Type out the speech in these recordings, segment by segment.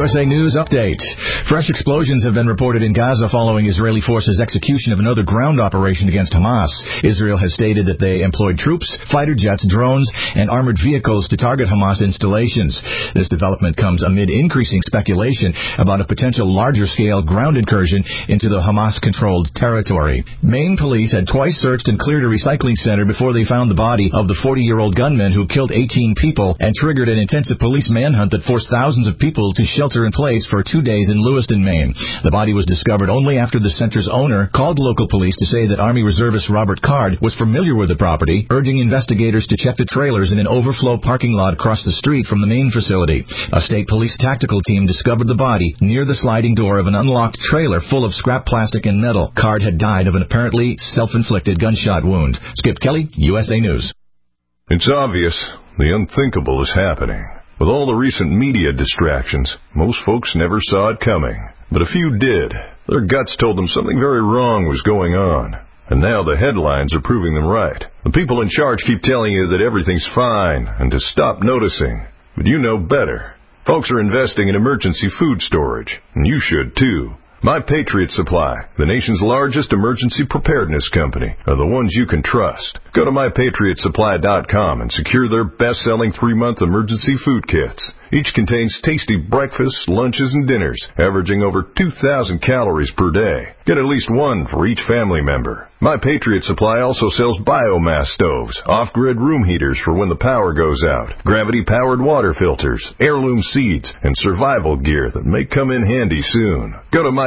USA News Update. Fresh explosions have been reported in Gaza following Israeli forces' execution of another ground operation against Hamas. Israel has stated that they employed troops, fighter jets, drones, and armored vehicles to target Hamas installations. This development comes amid increasing speculation about a potential larger-scale ground incursion into the Hamas-controlled territory. Maine police had twice searched and cleared a recycling center before they found the body of the 40-year-old gunman who killed 18 people and triggered an intensive police manhunt that forced thousands of people to shelter in place for 2 days in Lewiston, Maine. The body was discovered only after the center's owner called local police to say that Army Reservist Robert Card was familiar with the property, urging investigators to check the trailers in an overflow parking lot across the street from the main facility. A state police tactical team discovered the body near the sliding door of an unlocked trailer full of scrap plastic and metal. Card had died of an apparently self-inflicted gunshot wound. Skip Kelly, USA News. It's obvious the unthinkable is happening. With all the recent media distractions, most folks never saw it coming. But a few did. Their guts told them something very wrong was going on. And now the headlines are proving them right. The people in charge keep telling you that everything's fine and to stop noticing. But you know better. Folks are investing in emergency food storage, and you should too. My Patriot Supply, the nation's largest emergency preparedness company, are the ones you can trust. Go to MyPatriotSupply.com and secure their best-selling 3-month emergency food kits. Each contains tasty breakfasts, lunches, and dinners, averaging over 2,000 calories per day. Get at least one for each family member. My Patriot Supply also sells biomass stoves, off-grid room heaters for when the power goes out, gravity-powered water filters, heirloom seeds, and survival gear that may come in handy soon. Go to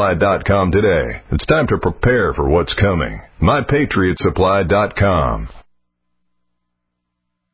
MyPatriotSupply.com today. It's time to prepare for what's coming. MyPatriotSupply.com.